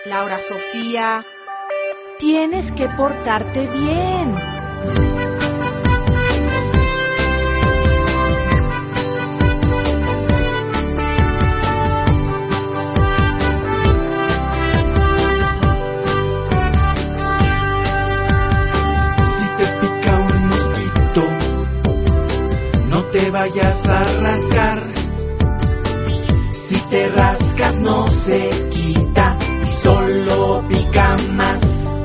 Laura Sofía, tienes que portarte bien. No te vayas a rascar. Si te rascas no se quita y solo pica más.